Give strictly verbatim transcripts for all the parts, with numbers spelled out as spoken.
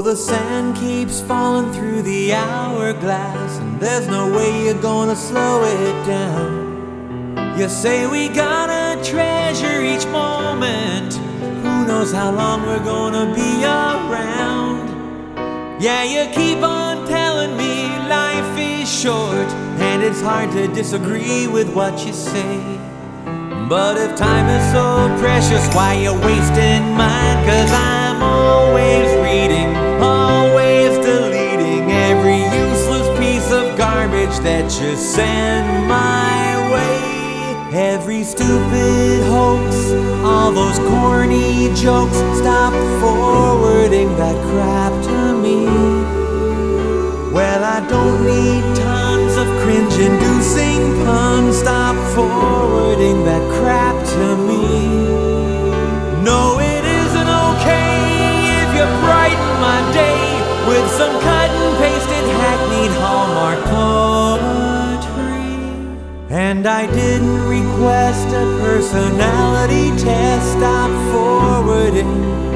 the sand keeps falling through the hourglass, and there's no way you're gonna slow it down. You say we gotta treasure each moment, who knows how long we're gonna be around. Yeah, you keep on telling me life is short, and it's hard to disagree with what you say. But if time is so precious, why you wasting mine? Cause I'm always reading, always deleting every useless piece of garbage that you send my way. Every stupid hoax, all those corny jokes, stop forwarding that crap to me. Well, I don't need tons of cringe-inducing puns, stop forwarding that crap to me. No, it isn't okay if you brighten my day with some cut-and-pasted hackneyed Hallmark poetry. And I didn't request a personality test, stop forwarding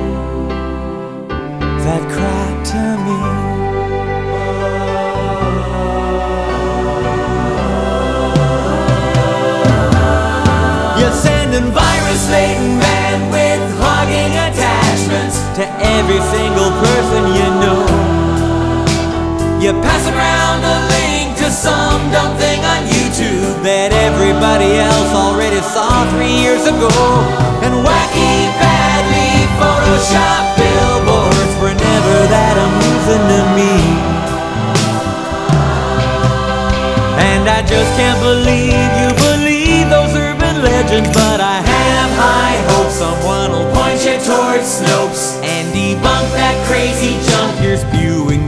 that crap to me. Sending virus-laden bandwidth hogging attachments to every single person you know. You pass around a link to some dumb thing on YouTube that everybody else already saw three years ago. And wacky, badly photoshopped billboards were never that amusing to me. And I just can't believe you believe those urban legends, but I have high hopes someone will point you towards Snopes and debunk that crazy junk you're spewing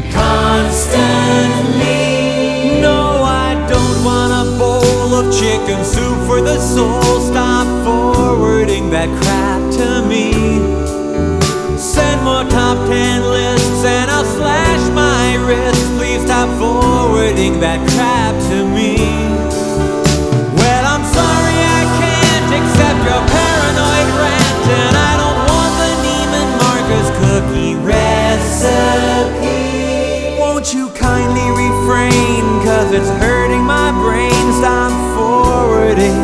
constantly. No, I don't want a bowl of chicken soup for the soul, stop forwarding that crap to me. Send more top ten lists and I'll slash my wrist, please stop forwarding that crap to me. Well, I'm sorry I can't accept your paranoid rant, and I don't want the Neiman Marcus cookie recipe. Won't you kindly refrain, cause it's hurting my brain, stop forwarding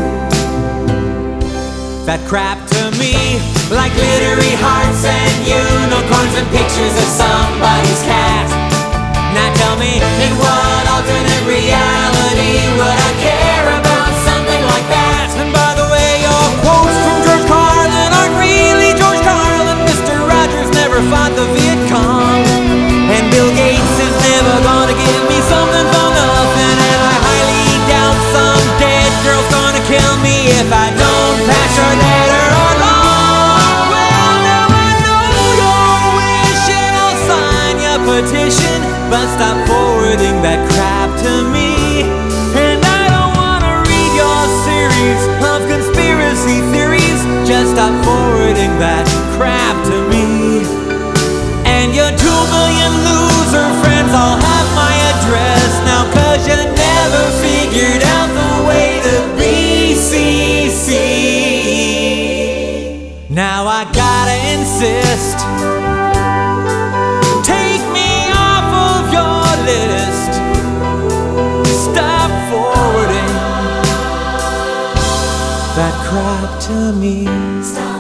that crap to me. Like glittery hearts and unicorns and pictures of somebody's cat. Now tell me, in what alternate reality would I care about something like that? And by the way, your quotes from George Carlin aren't really George Carlin. Mister Rogers never fought the Viet Cong, and Bill Gates is never gonna give me something for nothing. And I highly doubt some dead girl's gonna kill me if I don't pass her letter along. Well, now I know you're wishing I'll sign your petition, but stop forwarding that crap to me. And I don't wanna read your series of conspiracy theories, just stop forwarding that crap to me. And your two million loser friends all have my address now, cause you never figured out the way to B C C. Now I gotta insist, take me off of your list, stop forwarding that crap to me. Stop